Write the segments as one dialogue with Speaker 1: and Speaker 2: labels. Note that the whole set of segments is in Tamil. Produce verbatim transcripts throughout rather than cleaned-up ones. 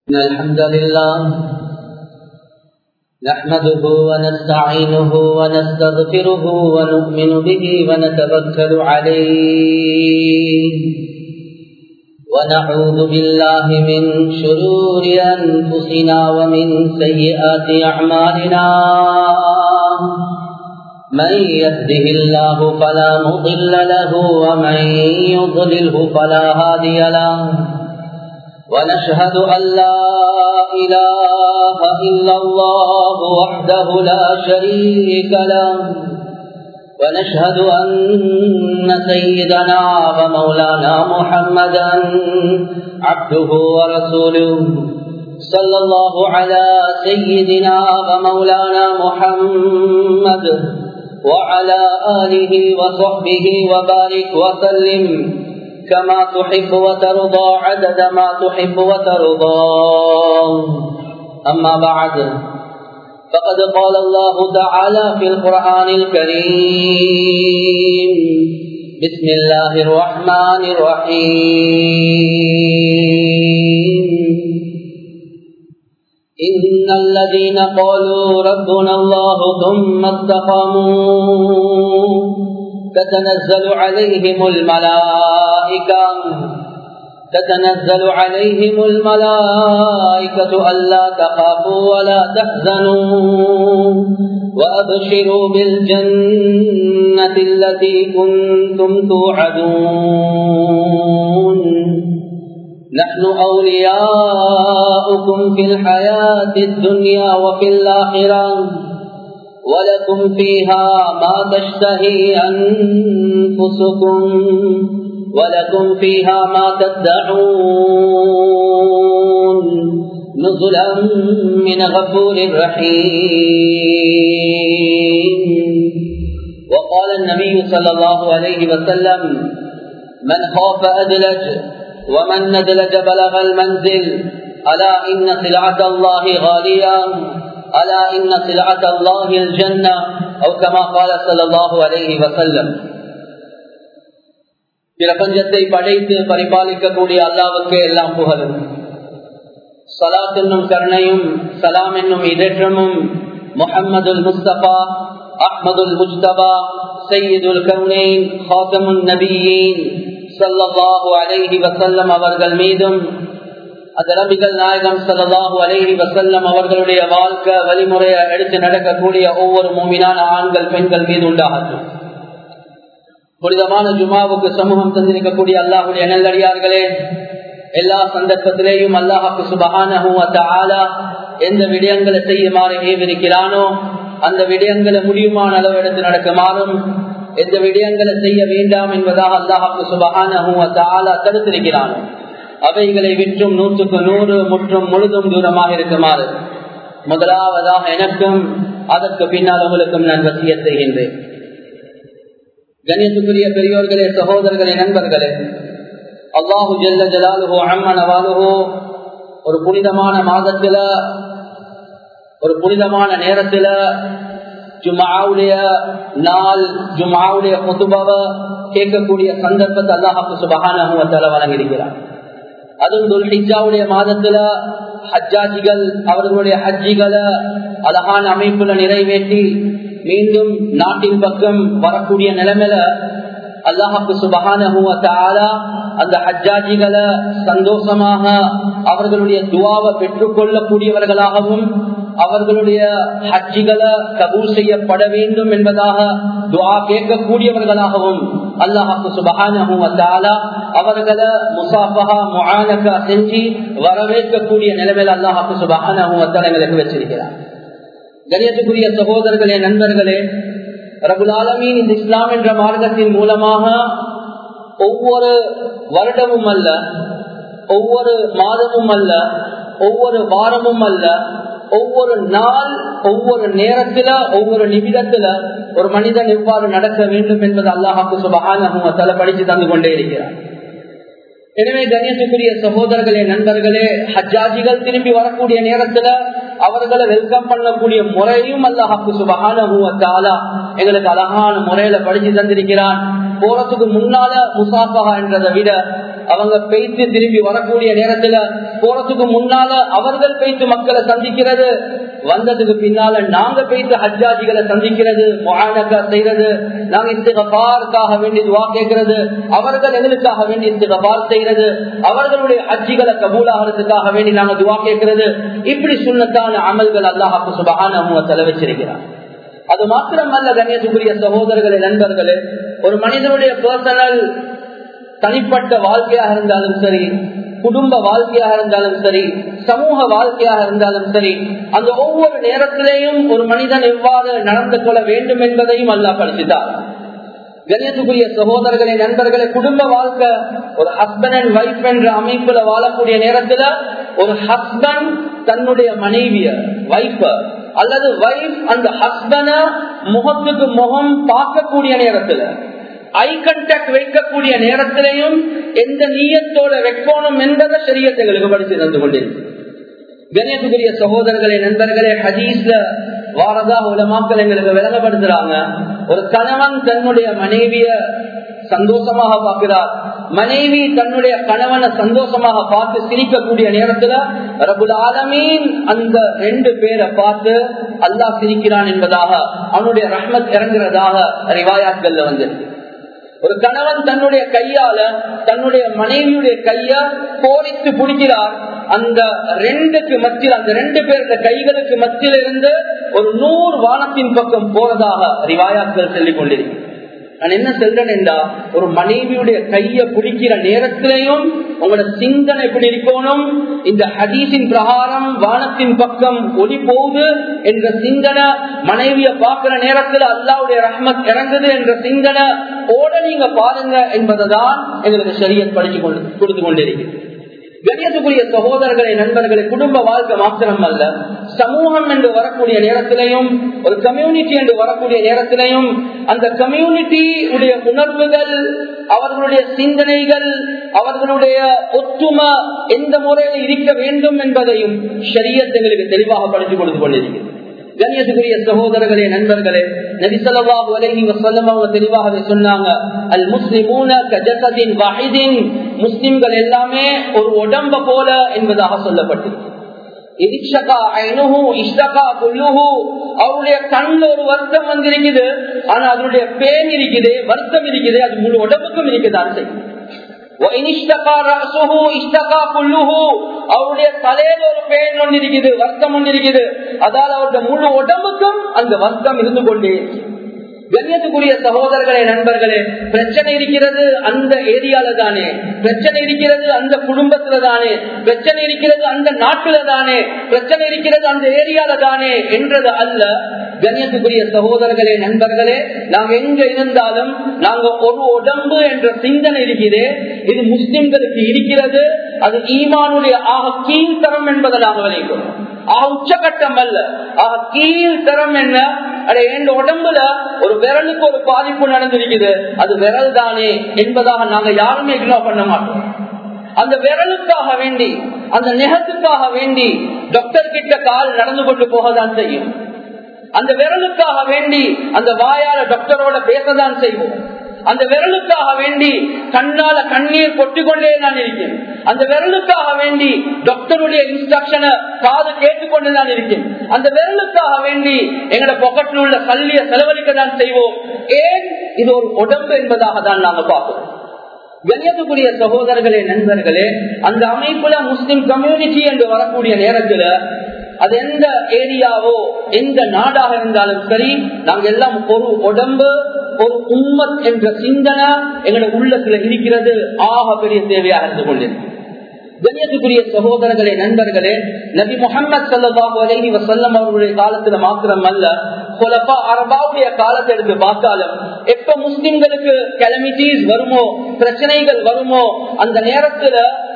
Speaker 1: إن الحمد لله نحمده ونستعينه ونستغفره ونؤمن به ونتوكل عليه ونعوذ بالله من شرور أنفسنا ومن سيئات أعمالنا من يهده الله فلا مضل له ومن يضلله فلا هادي له ونشهد أن لا إله إلا الله وحده لا شريك له ونشهد أن سيدنا ومولانا محمدا عبده ورسوله صلى الله على سيدنا ومولانا محمد وعلى آله وصحبه وبارك وسلم كما تحب وترضى عدد ما تحب وترضى أما بعد فقد قال الله تعالى في القرآن الكريم بسم الله الرحمن الرحيم إن الذين قالوا ربنا الله ثم استقاموا تتنزل عليهم الملائكة تتنزل عليهم الملائكة ألا تخافوا ولا تحزنوا وأبشروا بالجنة التي كنتم توعدون نحن أولياؤكم في الحياة الدنيا وفي الآخرة ولكم فيها ما تشتهي أنفسكم ولكم فيها ما تدعون نزلا من غفور رحيم. وقال النبي صلى الله عليه وسلم من خاف أدلج ومن ندلج بلغ المنزل ألا إن سلعة الله غالية ألا إن سلعة الله الجنة أو كما قال صلى الله عليه وسلم. பிரபஞ்சத்தை படைத்து பரிபாலிக்கக்கூடிய அல்லாஹ்வுக்கே எல்லாம் புகழும். ஸலாத் என்னும் கருணையும் சலாம் என்னும் இதேற்றமும் முஹம்மதுல் முஸ்தபா அஹ்மதுல் முஜ்தபா சய்யிதுல் கௌனைன் ஹாதமுன் நபியீன் ஸல்லல்லாஹு அலைஹி வஸல்லம் அவர்கள் மீதும் நபிகள் நாயகம் ஸல்லல்லாஹு அலைஹி வஸல்லம் அவர்களுடைய வாழ்க்கை வழிமுறையை எடுத்து நடக்கக்கூடிய ஒவ்வொரு மூமினான ஆண்கள் பெண்கள் மீது உண்டாகட்டும். புனிதமான ஜுமாவுக்கு சமூகம் தந்திருக்கக்கூடிய அல்லாஹ்வுடைய நல்லடியார்களே, எல்லா சந்தர்ப்பத்திலேயும் அல்லாஹ்வுக்கு சுப்ஹானஹு வ தஆலா எந்த விடயங்களை செய்யுமாறு ஏவிருக்கிறானோ அந்த விடயங்களை முடியுமான அளவு எடுத்து நடக்குமாறும், எந்த விடயங்களை செய்ய வேண்டாம் என்பதாக அல்லாஹ்வுக்கு சுப்ஹானஹு வ தஆலா தடுத்திருக்கிறானோ அவைகளை விற்றும் நூற்றுக்கு நூறு முற்றும் முழுதும் தூரமாக இருக்குமாறு முதலாவதாக எனக்கும் அதற்கு பின்னால் உங்களுக்கும் நான் வசியத் செய்கின்றேன். கண்ணியத்துக்குரிய பெரியோர்களே, சகோதரர்களே, நண்பர்களே, அல்லாஹு ஜல்ல ஜலாலுஹு அம்ம நவாலுஹு ஒரு புனிதமான மாதத்துல ஒரு புனிதமான நேரத்துல ஜும்ஆவுடைய நாள் ஜும்ஆவுடைய குதுபாவை கேட்கக்கூடிய சந்தர்ப்பத்தை அல்லாஹ் சுப்ஹானஹு வ தஆலா வழங்கியிருக்கிறார். அதுவும் துல்ஹிஜ்ஜாவுடைய மாதத்துல ஹஜ்ஜாஜிகள் அவர்களுடைய ஹஜ்ஜிகளை அழகான அமைப்புல நிறைவேற்றி மீண்டும் நாட்டின் பக்கம் வரக்கூடிய நிலைமையில அல்லாஹ்வுக்கு சுப்ஹானஹு வ தஆலா அந்த ஹஜ்ஜாஜிகளை சந்தோஷமாக அவர்களுடைய துஆவை பெற்றுக்கொள்ளக்கூடியவர்களாகவும் அவர்களுடைய ஹஜ்ஜிகளை கபூல் செய்யப்பட வேண்டும் என்பதாக துஆ கேட்கக்கூடியவர்களாகவும் அல்லாஹ்வுக்கு சுப்ஹானஹு வ தஆலா அவர்களை முசாஃபஹா முஆனகா செஞ்சு வரவேற்கக்கூடிய நிலைமையில அல்லாஹ்வுக்கு சுப்ஹானஹு வ தஆலா எங்களுக்கு வச்சிருக்கிறார். கண்ணியத்துக்குரிய சகோதரர்களே, நண்பர்களே, ரப்புல் ஆலமீன் இந்த இஸ்லாம் என்ற மார்க்கத்தின் மூலமாக ஒவ்வொரு வருடமும் அல்ல, ஒவ்வொரு மாதமும் அல்ல, ஒவ்வொரு வாரமும் அல்ல, ஒவ்வொரு நாள் ஒவ்வொரு நேரத்துல ஒவ்வொரு நிமிடத்துல ஒரு மனிதன் எவ்வாறு நடக்க வேண்டும் என்பது அல்லாஹ்வுக்கு சுப்ஹானஹு வ தஆலா படித்து தந்து கொண்டே இருக்கிறார். எனவே கண்ணியத்துக்குரிய சகோதரர்களே, நண்பர்களே, ஹஜ்ஜாஜிகள் திரும்பி வரக்கூடிய நேரத்துல அவர்களை வெல்கம் பண்ணக்கூடிய முறையும் அல்லாஹ்வுக்கு சுப்ஹானஹு வ தஆலா எங்களுக்கு அழகான முறையில படிச்சு தந்திருக்கிறான். போறதுக்கு முன்னால முசாஃபஹா என்றதை விட அவங்க பேய்த்து திரும்பி வரக்கூடிய நேரத்துல போறதுக்கு முன்னால அவர்கள் பேய்த்து மக்களை சந்திக்கிறது, வந்ததுக்கு பின்னால நாங்க பேய்த்து ஹஜ்ஜாஜிகளை சந்திக்கிறது, முஆனகா செய்யறது, நாங்க இஸ்திக்ஃபாருக்காக வேண்டி துஆ கேட்கிறது, அவர்கள் எங்களுக்காக வேண்டி இஸ்திக்ஃபார் செய்யறது, அவர்களுடைய ஹஜ்ஜிகளை கபூலாகிறதுக்காக வேண்டி நாங்க துஆ கேட்கிறது. இப்படி சுன்னத்தான அமல்கள் அல்லாஹ் சுப்ஹானஹு வ தஆலா வச்சிருக்கிறார். அது மாத்திரமல்ல கண்ணியத்துக்குரிய சகோதரர்களே, நண்பர்களே, ஒரு மனிதனுடைய பர்சனல் தனிப்பட்ட வாழ்க்கையாக இருந்தாலும் சரி, குடும்ப வாழ்க்கையாக இருந்தாலும் சரி, சமூக வாழ்க்கையாக இருந்தாலும் சரி, அந்த ஒவ்வொரு நேரத்திலேயும் ஒரு மனிதன் எவ்வாறு நடந்து கொள்ள வேண்டும் என்பதையும் அல்லாஹ் படிச்சுட்டார். கண்ணியத்துக்குரிய சகோதரர்களே, நண்பர்களே, குடும்ப வாழ்க்கை ஒரு ஹஸ்பண்ட் அண்ட் வைஃப் என்ற அமைப்புல வாழக்கூடிய நேரத்துல ஒரு ஹஸ்பண்ட் தன்னுடைய மனைவிய வைஃப அல்லது வைஃப் அந்த ஹஸ்பண்ட முகத்துக்கு முகம் பார்க்கக்கூடிய நேரத்துல, ஐ கான்டாக்ட் வைக்கக்கூடிய நேரத்திலையும் எந்த நீயத்தோட வைக்கணும் என்பதை ஷரியத் எங்களுக்கு படித்து தந்து கொண்டிருக்கு. கண்ணியத்துக்குரிய சகோதரர்களே, நண்பர்களே, ஹதீஸ்ல வாரதா உலமாக்கள் எங்களுக்கு விளங்கப்படுத்துறாங்க. ஒரு கணவன் தன்னுடைய மனைவிய சந்தோஷமாக பார்க்கிறார், மனைவி தன்னுடைய கணவனை சந்தோஷமாக பார்த்து சிரிக்கக்கூடிய நேரத்துல ரப்புல் ஆலமீன் அந்த ரெண்டு பேரை பார்த்து அல்லாஹ் சிரிக்கிறான் என்பதாக, அவனுடைய ரஹ்மத் இறங்குறதாக ரிவாயாத்கள்ல வந்து. ஒரு கணவன் தன்னுடைய கையால தன்னுடைய மனைவியுடைய கைய கோரித்து பிடிக்கிறார், அந்த ரெண்டுக்கு மத்தியில், அந்த ரெண்டு பேருடைய கைகளுக்கு மத்தியில் இருந்து ஒரு நூறு வானத்தின் பக்கம் போறதாக ரிவாயாத்கள் சொல்லிக் கொண்டிருக்கிறார். நான் என்ன சொல்றேன் என்றா, ஒரு மனைவியுடைய கைய பிடிக்கிற நேரத்திலையும் உங்களோட சிந்தனை எப்படி இருக்கணும், இந்த ஹதீஸின் பிரகாரம் வானத்தின் பக்கம் ஒளி போகுது என்ற சிந்தனை, மனைவிய பார்க்கிற நேரத்தில் அல்லாஹ்வுடைய ரஹ்மத் இறங்குது என்ற சிந்தனை ஓட நீங்க பாருங்க என்பதுதான் எங்களுக்கு ஷரியத் படிச்சு கொண்டு கொடுத்து கொண்டிருக்கிறது. கண்ணியத்துக்குரிய சகோதரர்களே, நண்பர்களே, குடும்ப வாழ்க்கை மாத்திரம் அல்ல, சமூகம் என்று வரக்கூடிய நேரத்திலையும், ஒரு கம்யூனிட்டி என்று வரக்கூடிய நேரத்திலையும், அந்த கம்யூனிட்டி உடைய உணர்வுகள், அவர்களுடைய சிந்தனைகள், அவர்களுடைய ஒற்றுமை எந்த முறையில் இருக்க வேண்டும் என்பதையும் ஷரியத் எங்களுக்கு தெளிவாக படித்து கொடுத்து கொண்டிருக்கிறது. கண்ணியத்துக்குரிய சகோதரர்களே, நண்பர்களே, நபி ஸல்லல்லாஹு அலைஹி வஸல்லம் அவங்க தெளிவாகவே சொன்னாங்க, அல் முஸ்லிமூன கஜஸதின் வாஹிதின், முஸ்லிம்கள் எல்லாமே ஒரு உடம்ப போல என்பதாக சொல்லப்பட்டிருக்கு. அவருடைய கண்ல ஒரு வருத்தம் வந்திருக்குது, ஆனா அதனுடைய பேன் இருக்குது, வருத்தம் இருக்குது, அது முழு உடம்புக்கும் இருக்குதான் செய்யும். அவருடைய தலையில ஒரு பேன் ஒன்று இருக்குது, வருத்தம் ஒன்று இருக்குது, அதாவது அவருடைய முழு உடம்புக்கும் அந்த வருத்தம் இருந்து கொண்டே. கண்ணியத்துக்குரிய சகோதரர்களே, நண்பர்களே, பிரச்சனை இருக்கிறது அந்த ஏரியால தானே, பிரச்சனை இருக்கிறது அந்த குடும்பத்துல தானே, பிரச்சனை இருக்கிறது அந்த நாட்டுல தானே, பிரச்சனை இருக்கிறது அந்த ஏரியால தானே என்றது அல்ல. கண்ணியத்துக்குரிய சகோதரர்களே, நண்பர்களே, நாங்க எங்க இருந்தாலும் நாங்க ஒரு உடம்பு என்ற சிந்தனை இருக்கிறது, இது முஸ்லிம்களுக்கு இருக்கிறது. அது ஈமானுடைய ஆக கீழ்த்தரம் என்பதை நாங்கள் விளைவிக்கிறோம். ஆக உச்சகட்டம் அல்ல, ஆக கீழ்த்தரம் என்ன, அட என் உடம்புல ஒரு விரலுக்கு ஒரு பாதிப்பு நடந்திருக்குது, அது விரல் தானே என்பதாக நாங்க யாருமே இக்னோர் பண்ண மாட்டோம். அந்த விரலுக்காக வேண்டி, அந்த நெகத்துக்காக வேண்டி டாக்டர் கிட்ட கால் நடந்து கொண்டு போகத்தான் செய்யும். அந்த விரலுக்காக வேண்டி அந்த வாயால டாக்டரோட பேசதான் செய்வோம். அந்த விரலுக்காக வேண்டி கண்ணால கண்ணீர் கொட்டிக்கொண்டே நான் இருக்கேன். அந்த விரலுக்காக வேண்டி டாக்டருடைய இன்ஸ்ட்ரக்ஷனை காது கேட்டுக்கொண்டுதான் இருக்கேன். அந்த விரலுக்காக வேண்டி எங்களோட பாக்கெட்ல உள்ள கல்வியை செலவழிக்க தான் செய்வோம். ஏன்? இது ஒரு உடம்பு என்பதாக தான் நாங்க பார்க்கிறோம். கண்ணியத்துக்குரிய சகோதரர்களே, நண்பர்களே, அந்த அமைப்புல முஸ்லிம் கம்யூனிட்டி என்று வரக்கூடிய நேரத்துல அது எந்த ஏரியாவோ எந்த நாடாக இருந்தாலும் சரி, நாங்க எல்லாம் ஒரு உடம்பு, ஒரு உம்மத் என்ற சிந்தனை எங்களுடைய உள்ளத்துல இருக்கிறது, ஆக பெரிய தேவையாக இருந்து கொண்டிருக்கு. கண்ணியத்துக்குரிய சகோதரர்களே, நண்பர்களே, நபி முஹம்மது ஸல்லல்லாஹு அலைஹி வஸல்லம் அவர்களுடைய காலத்துல மாத்திரம் அல்ல, குலஃபா அர்பாவுடைய காலத்தை எடுத்து பார்த்தாலும் எப்ப முஸ்லிம்களுக்கு கெலமிட்டிஸ் வருமோ, பிரச்சனைகள் வருமோ, அந்த நேரத்துல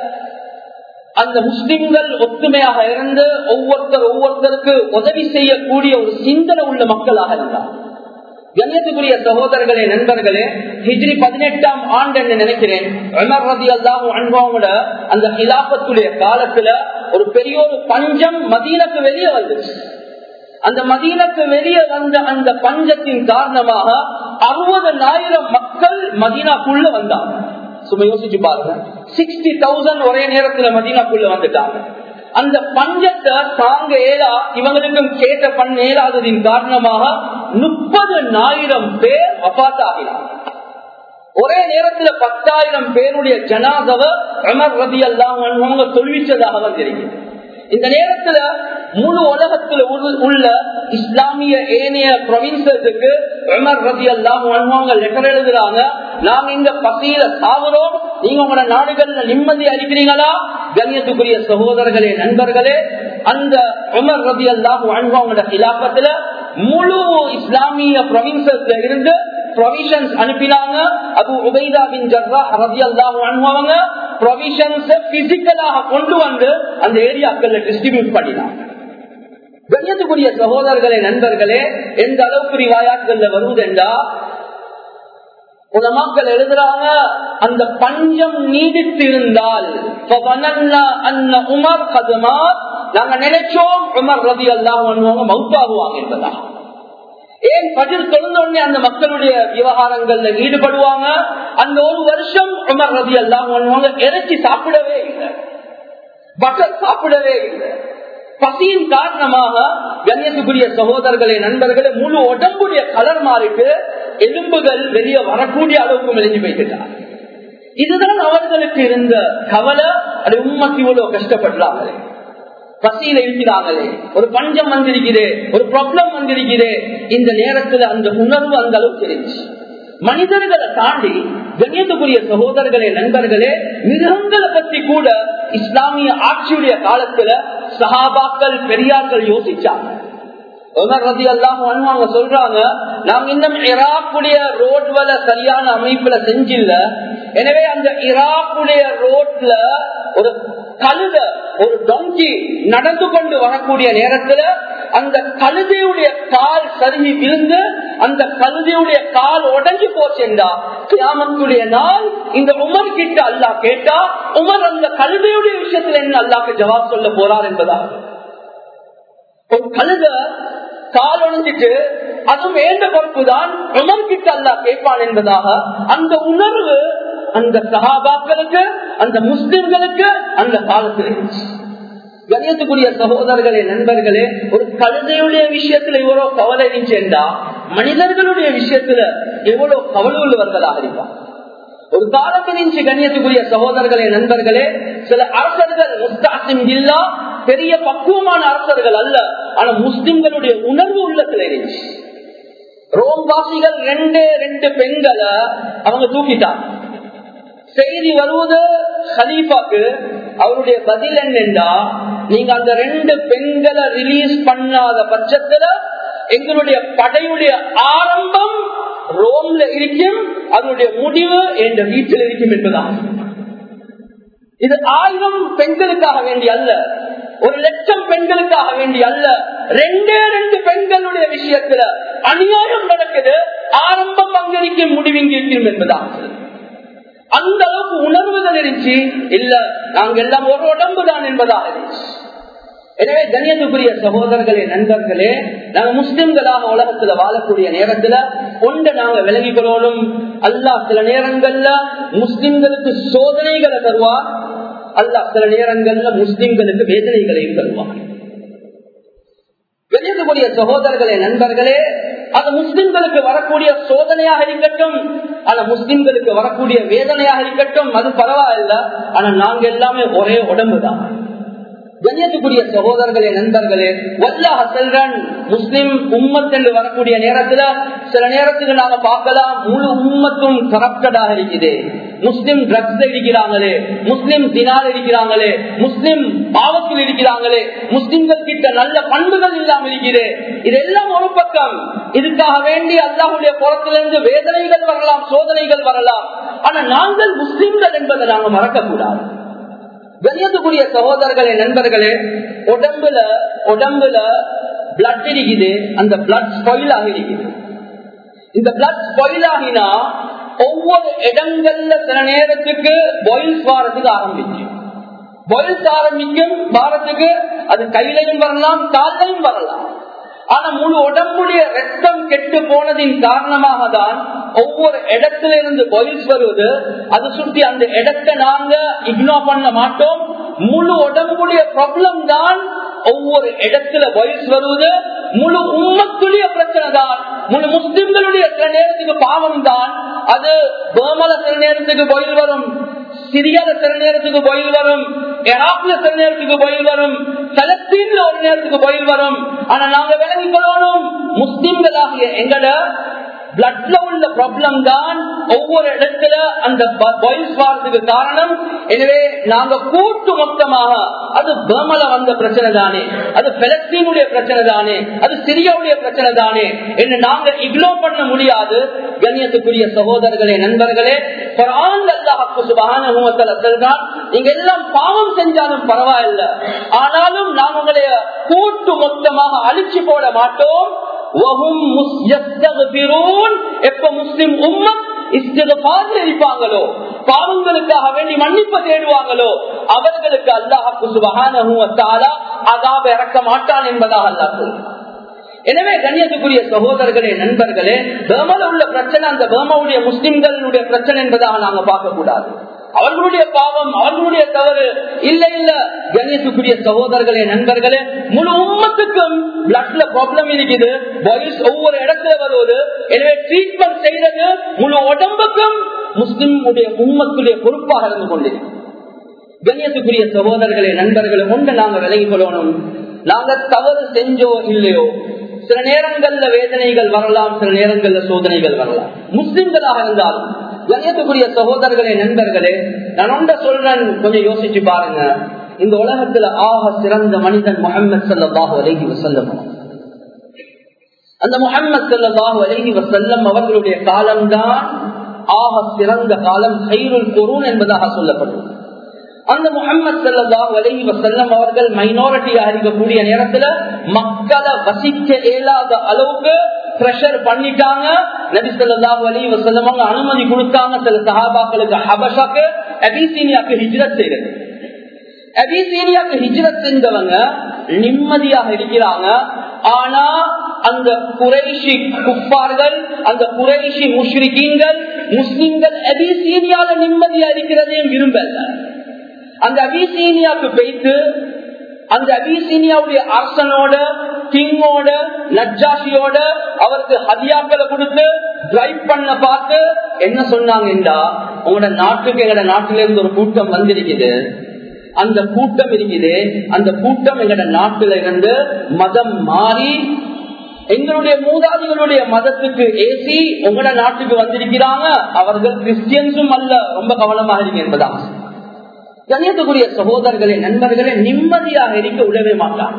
Speaker 1: அந்த முஸ்லிம்கள் ஒற்றுமையாக இருந்து ஒவ்வொருத்தர் ஒவ்வொருத்தருக்கு உதவி செய்யக்கூடிய ஒரு சிந்தனை உள்ள மக்களாக இருந்தார். கண்ணியத்துக்குரிய சகோதரர்களே, நண்பர்களே, ஹிஜ்ரி பதினெட்டாம் ஆண்டு என்று நினைக்கிறேன், உமர் ரலியல்லாஹு அன்ஹுவோட அந்த கிலாபத்துடைய காலத்துல ஒரு பெரிய ஒரு பஞ்சம் மதீனாக்கு வெளியே வந்துச்சு. அந்த மதீனாக்கு வெளியே வந்த அந்த பஞ்சத்தின் காரணமாக அறுபதாயிரம் மக்கள் மதீனாக்குள்ள வந்தாங்க. சும்மா யோசிச்சு பாருங்க, சிக்ஸ்டி தௌசண்ட் ஒரே நேரத்துல மதீனாக்குள்ள வந்துட்டாங்க. அந்த பஞ்சத்தை தாங்க ஏலா இவங்களுக்கும் கேட்ட பண்ண ஏலாததின் காரணமாக முப்பது ஆயிரம் பேர் வஃபாத்தாகினார். ஒரே நேரத்துல பத்தாயிரம் பேருடைய ஜனாதவை உமர் ரலியல்லாஹு அன்ஹு தொழுவிச்சதாக வந்திருக்கிறது. இந்த நேரத்துல முழு உலகத்துல உள்ள இஸ்லாமிய ஏனைய ப்ரொவின்சஸுக்கு உமர் ரலியல்லாஹு அன்ஹு லெட்டர் எழுதுறாங்க. நாங்க இங்க பசியில சாகுறோம், நீங்க உங்களோட நாடுகள்ல நிம்மதி அளிக்கிறீங்களா? கண்ணியத்துக்குரிய சகோதரர்களே, நண்பர்களே, அந்த உமர் ரலியல்லாஹு அன்ஹு அவங்களோட கிலாபத்துல முழு இஸ்லாமிய ப்ரொவின்சஸ்ல இருந்து ப்ரொவிஷன்ஸ் அனுப்பினாங்க. அபு உபைதா பின் ஜர்ராஹ் ரலியல்லாஹு அன்ஹு அவங்க ப்ரொவிஷன்ஸ் பிசிக்கலாக கொண்டு வந்து அந்த ஏரியாக்கள்ல டிஸ்ட்ரிபியூட் பண்ணினாங்க. கண்ணியத்துக்குரிய சகோதரர்களே, நண்பர்களே, எந்த அளவுக்கு ரிவாயாத்கள்ல வருவதென்றா உலமாக்கள் எழுதுறாங்க, அந்த பஞ்சம் நீடித்து இருந்தால் உமர் கதுமா நாங்க நினைச்சோம் உமர் ரலியல்லாஹு அன்ஹு மௌத்தாகுவாங்க என்பதா. ஏன் பதில் தொழுந்த உடனே அந்த மக்களுடைய விவகாரங்கள்ல ஈடுபடுவாங்க. அந்த ஒரு வருஷம் உமர் ரலியல்லாஹு அன்ஹு இறைச்சி சாப்பிடவே இல்லை, பட்டர் சாப்பிடவே இல்லை. பசியின் காரணமாக கண்ணியத்துக்குரிய சகோதரர்களே, நண்பர்களே, முழு உடம்புடைய கலர் மாறிட்டு எலும்புகள் வெளியே வரக்கூடிய அளவுக்கு மெலிஞ்சு போய்கிட்டார். இதுதான் அவர்களுக்கு இருந்த கவலை. அது உம்மத்தி இவ்வளவு கஷ்டப்படுறாங்களே, பசியில இருக்கிறாங்களே, ஒரு பஞ்சம் வந்திருக்கிறே, ஒரு ப்ராப்ளம் வந்திருக்கிறே. இந்த நேரத்துல அந்த உணர்வு அந்த அளவுக்கு இருந்துச்சு. மனிதர்களை தாண்டி கண்ணியத்துக்குரிய சகோதரர்களே, நண்பர்களே, மிருகங்களை பத்தி கூட இஸ்லாமிய ஆட்சியுடைய காலத்துல சஹாபாக்கள் பெரியார்கள் யோசிச்சாங்க. உமர் ரலியல்லாஹு அன்ஹு அவங்க சொல்றாங்க, நாங்க இன்னும் ஈராக்குடைய ரோட்ல சரியான அமைப்புல செஞ்சில்ல. எனவே அந்த ஈராக்குடைய ரோட்ல ஒரு கழுத, ஒரு டொங்கி நடந்து கொண்டு வரக்கூடிய நேரத்துல அந்த கழுதையுடைய கால் சருகி விழுந்து அந்த கழுதையுடைய கால் உடைஞ்சு போச்சேண்டா கியாமத்துடைய நாள் இந்த உமர் கிட்ட அல்லாஹ் கேட்டா உமர் அந்த கழுதையுடைய விஷயத்துல என்ன அல்லாஹ்க்கு ஜவாப் சொல்ல போறார் என்பதா. ஒரு கழுத கால் உடைஞ்சிட்டு அதுவும் வேண்ட பொறுப்பு தான் உமர் கிட்ட அல்லாஹ் கேட்பான் என்பதாக அந்த உணர்வு அந்த சஹாபாக்களுக்கு, அந்த முஸ்லிம்களுக்கு அந்த காலத்தில் இருந்துச்சு. கண்ணியத்துக்குரிய சகோதரர்களே, நண்பர்களே, ஒரு கழுதையுடைய விஷயத்துல எவ்வளவு கவலை இருந்துச்சா மனிதர்களுடைய விஷயத்துல எவ்வளவு கவலை உள்ளவர்களாக இருப்பார். ஒரு காலத்தில் இருந்துச்சு கண்ணியத்துக்குரிய சகோதரர்களே, நண்பர்களே, சில அரசர்கள் முஸ்தாசிம் இல்லா பெரிய பக்குவமான அரசர்கள் அல்ல, ஆனா முஸ்லிம்களுடைய உணர்வு உள்ளத்துல இருந்துச்சு. ரோம் வாசிகள் ரெண்டே ரெண்டு பெண்களை அவங்க தூக்கிட்டாங்க. செய்தி வருவது ஹலீஃபாக்கு. அவருடைய பதில் என்னென்றா, நீங்க அந்த ரெண்டு பெண்களை ரிலீஸ் பண்ணாத பட்சத்துல எங்களுடைய படையுடைய ஆரம்பம் ரோம்ல இருக்கும், அதனுடைய முடிவு என்ற வீட்டில் இருக்கும் என்பதான். இது ஆயிரம் பெண்களுக்காக வேண்டி அல்ல, ஒரு லட்சம் பெண்களுக்காக வேண்டி அல்ல, ரெண்டே ரெண்டு பெண்களுடைய விஷயத்துல அநியாயம் நடக்குது, ஆரம்பம் அங்கிருக்கும், முடிவிங்க இருக்கும் என்பதான். அந்த அளவுக்கு உணர்வுகள் இருந்துச்சு. இல்ல, நாங்க எல்லாம் ஒரு உடம்பு தான் என்பதாக இருந்துச்சு. எனவே கண்ணியத்துக்குரிய சகோதரர்களே, நண்பர்களே, நாங்க முஸ்லிம்களாக உலகத்துல வாழக்கூடிய நேரத்துல ஒன்று நாங்க விலகிக்கிறோம். அல்லாஹ் சில நேரங்கள்ல முஸ்லிம்களுக்கு சோதனைகளை தருவார், அல்லாஹ் சில நேரங்கள்ல முஸ்லிம்களுக்கு வேதனைகளையும் தருவார். கண்ணியத்துக்குரிய சகோதரர்களே, நண்பர்களே, அது முஸ்லிம்களுக்கு வரக்கூடிய சோதனையாக இருக்கட்டும், ஆனா முஸ்லிம்களுக்கு வரக்கூடிய வேதனையாக இருக்கட்டும், அது பரவாயில்ல. ஆனா நாங்க எல்லாமே ஒரே உடம்பு தான். கண்ணியத்துக்குரிய சகோதரர்களே, நண்பர்களே, வல்லாஹ் செல்றன் முஸ்லிம் உம்மத் என்று வரக்கூடிய நேரத்துல சில நேரத்துக்கு நாங்க பார்க்கலாம் முழு உம்மத்தும் கரப்டடாக இருக்குது. முஸ்லிம் ட்ரக்ஸ் இருக்கிறாங்களே, முஸ்லிம் தினால் இருக்கிறாங்களே, முஸ்லிம் பாவத்தில் இருக்கிறாங்களே, முஸ்லிம்கள் கிட்ட நல்ல பண்புகள் இல்லாமல் இருக்கிறே. இதெல்லாம் ஒரு பக்கம். இதுக்காக வேண்டி அல்லாஹ்வுடைய புறத்திலிருந்து வேதனைகள் வரலாம், சோதனைகள் வரலாம். ஆனா நாங்கள் முஸ்லிம்கள் என்பதை நாங்க மறக்க கூடாது. கண்ணியத்துக்குரிய சகோதரர்களே, நண்பர்களே, உடம்புல உடம்புல பிளட் இருக்குது, அந்த பிளட் ஸ்பாயில் ஆகி இருக்குது. இந்த பிளட் ஸ்பாயில் ஆகினா ஒவ்வொரு இடங்கள்ல சில நேரத்துக்கு பாயில்ஸ் வாரத்துக்கு ஆரம்பிக்கும். பாயில்ஸ் ஆரம்பிக்கும் வாரத்துக்கு அது கையிலையும் வரலாம், காலையும் வரலாம். ஆனா முழு உடம்புடைய ரத்தம் கெட்டு போனதின் காரணமாக தான் ஒவ்வொரு இடத்துல இருந்து பாயில்ஸ் வருவது. அது சுற்றி அந்த இடத்தை நாங்க இக்னோர் பண்ண மாட்டோம். முழு உடம்புடைய ப்ராப்ளம் தான் ஒவ்வொரு இடத்துல பாயில்ஸ் வருவது. முழு உம்மத்துடைய பிரச்சனை தான், முழு முஸ்லிம்களுடைய சில நேரத்துக்கு பாவம் தான். அது பர்மால சில நேரத்துக்கு பாயில் வரும், சிரியால சில நேரத்துக்கு பாயில் வரும், ஈராக்ல சில நேரத்துக்கு பாயில் வரும், பலஸ்தீன்ல ஒரு நேரத்துக்கு பாயில் வரும். ஆனா நாங்க விளங்கிக் கொள்ளணும், முஸ்லிம்களாகிய எங்கட பிளட்ல உள்ள ப்ராப்ளம் தான் ஒவ்வொரு இடத்துல அந்த பாயில்ஸ் வாரத்துக்கு காரணம். எனவே நாங்க கூட்டு மொத்தமாக அது பர்மால வந்த பிரச்சனை தானே, அது பலஸ்தீனுடைய பிரச்சனை தானே, அது சிரியாவுடைய பிரச்சனை தானே என்று நாங்க இக்னோர் பண்ண முடியாது. கண்ணியத்துக்குரிய சகோதரர்களே, நண்பர்களே, குர்ஆன் அல்லாஹ் சுப்ஹானஹு வ தஆலா சொல்றான், நீங்க எல்லாம் பாவம் செஞ்சாலும் பரவாயில்லை, ஆனாலும் நான் உங்களை கூட்டு மொத்தமாக அழிச்சு போட மாட்டோம். எப்ப முஸ்லிம் உம்மத் இஸ்திக்ஃபார் இருப்பாங்களோ, பாவங்களுக்காக வேண்டி மன்னிப்பு தேடுவாங்களோ, அவர்களுக்கு அல்லாஹ் சுப்ஹானஹு வ தஆலா அஸாப் இறக்க மாட்டான் என்பதாக அல்லாஹ் சொல்றான். எனவே கண்ணியத்துக்குரிய சகோதரர்களே, நண்பர்களே, பர்மால உள்ள பிரச்சனை அந்த பர்மாவுடைய முஸ்லிம்களுடைய பிரச்சனை என்பதாக நாங்க பார்க்க கூடாது. அவர்களுடைய பாவம், அவர்களுடைய தவறு இல்ல இல்ல. கண்ணியத்துக்குரிய சகோதரர்களே, நண்பர்களே, முழு உம்மத்துக்கும் பிளட்ல ப்ராப்ளம் இருக்குது, பாய்ஸ் ஒவ்வொரு இடத்துல வருவது. எனவே ட்ரீட்மெண்ட் செய்யறது முழு உடம்புக்கும் முஸ்லிமுடைய உம்மத்துடைய பொறுப்பாக இருந்து கொண்டிருக்கு. கண்ணியத்துக்குரிய சகோதரர்களே, நண்பர்களே, ஒன்று நாங்க விலகிக் கொள்ளணும். நாங்க தவறு செஞ்சோ இல்லையோ, சில நேரங்கள்ல வேதனைகள் வரலாம், சில நேரங்கள்ல சோதனைகள் வரலாம். முஸ்லிம்களாக இருந்தாலும் கண்ணியத்துக்குரிய சகோதரர்களே, நண்பர்களே, நான் ஒன்ற சொல்றேன், கொஞ்சம் யோசிச்சு பாருங்க. இந்த உலகத்துல ஆக சிறந்த மனிதன் முஹம்மது ஸல்லல்லாஹு அலைஹி வஸல்லம். அந்த முஹம்மது ஸல்லல்லாஹு அலைஹி வஸல்லம் அவர்களுடைய காலம்தான் ஆக சிறந்த காலம், கைருல் குரூன் என்பதாக சொல்லப்படுது. அந்த முஹம்மது ஸல்லல்லாஹு அலைஹி வஸல்லம் அவர்கள் மைனாரிட்டியா இருக்கக்கூடிய நேரத்துல மக்களை வசிக்க இயலாத அளவுக்கு பிரஷர் பண்ணிட்டாங்க. நபி ஸல்லல்லாஹு அலைஹி வஸல்லம் அவங்க அனுமதி கொடுத்தாங்க சில சஹாபாக்களுக்கு ஹபஷாக்கு, அபிசீனியாக்கு ஹிஜ்ரத் செய்யறது. அபிசீனியாக்கு ஹிஜ்ரத் செஞ்சவங்க நிம்மதியாக இருக்கிறாங்க. ஆனா அந்த குறைஷி குஃபார்கள், அந்த குறைஷி முஷ்ரிக்கீன்கள் முஸ்லிம்கள் அபிசீனியால நிம்மதியா இருக்கிறதையும் விரும்பல. அந்த அபிசீனியாவுக்கு போயிட்டு அந்த அபிசீனியாவுடைய அரசனோட, கிங்கோட, நஜ்ஜாஷியோட அவருக்கு ஹதியாக்களை கொடுத்து டிரைவ் பண்ண பார்த்து என்ன சொன்னாங்கடா, உங்களோட நாட்டுக்கு எங்களோட நாட்டில இருந்து ஒரு கூட்டம் வந்திருக்குது, அந்த கூட்டம் இருக்குது, அந்த கூட்டம் எங்களோட நாட்டில இருந்து மதம் மாறி எங்களுடைய மூதாதிகளுடைய மதத்துக்கு ஏசி உங்களோட நாட்டுக்கு வந்திருக்கிறாங்க, அவர்கள் கிறிஸ்டியன்ஸும் அல்ல, ரொம்ப கவனமாக இருக்கு என்பதான். கண்ணியத்துக்குரிய சகோதரர்களே, நண்பர்களே, நிம்மதியாக இருக்க விடவே மாட்டாங்க.